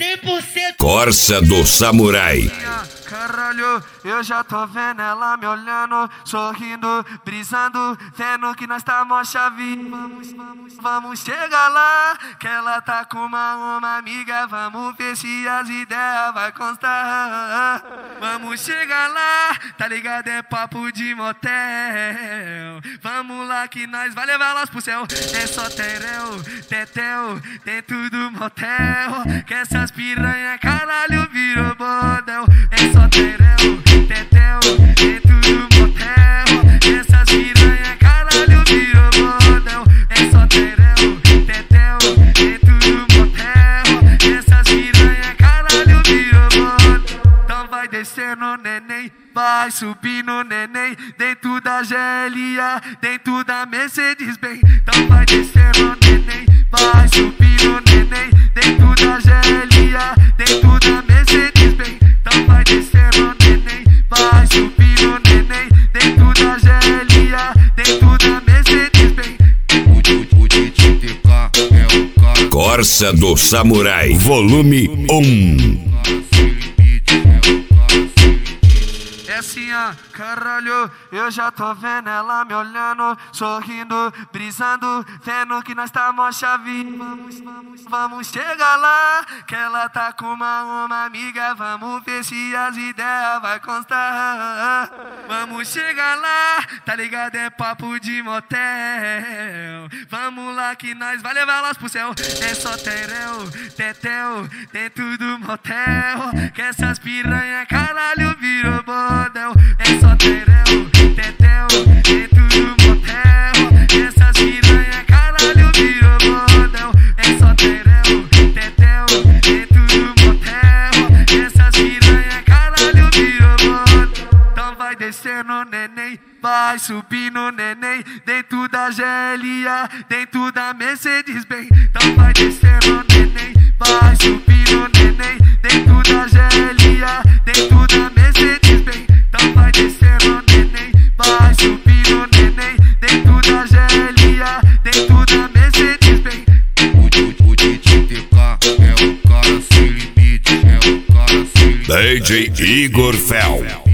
100%. Corsa do Samurai. Caralho, eu já tô vendo ela me olhando, sorrindo, brisando, vendo que nós tá mó chave. Vamos chegar lá, que ela tá com uma amiga, vamos ver se as ideias vai constar. Vamos chegar lá, tá ligado? É papo de motel. Vamos lá que nós vai levar elas pro céu. É só tereu, tetel, dentro do motel. Que essas piranha, caralho, virou bordel. É só tereu, tetel, dentro do motel. Essas piranha, caralho, virou bordel. É só tereu, tetel, dentro do motel. Essas piranha, caralho, virou bordel. Então vai descendo, neném, vai subindo, neném, dentro da GLA, dentro da Mercedes-Benz. Então vai descendo, neném, vai subindo, neném, dentro da GLA, dentro da Mercedes-Benz. Então vai descendo, neném, vai subindo, neném, dentro da GLA, dentro da Mercedes-Benz. O DTK é o cara. Corsa do Samurai, volume 1. É assim, ó, caralho, eu já tô vendo ela me olhando, sorrindo, brisando, vendo que nós tá mó chave. Vamos chegar lá, que ela tá com uma amiga, vamos ver se as ideias vai constar. Vamos chegar lá, tá ligado? É papo de motel. Vamos lá que nós vai levar elas pro céu. É só tereu, tetel, dentro do motel. Que essas piranha, caralho, virou bordel. É só tereu, tetel, dentro do motel. Essas piranha, caralho, virou bordel. É só tereu, tetel, dentro do motel. Essas piranha, caralho, virou bordel. Então vai descendo, neném, vai subindo, neném, dentro da GLA, dentro da Mercedes-Benz. Então vai descendo, neném, vai subindo, neném, dentro da GLA, dentro da Mercedes-Benz. Então vai descendo, neném, vai subindo, neném, dentro da GLA, dentro da Mercedes-Benz. O DTK é o cara sem limite, é o cara sem limite. DJ Igor Fel.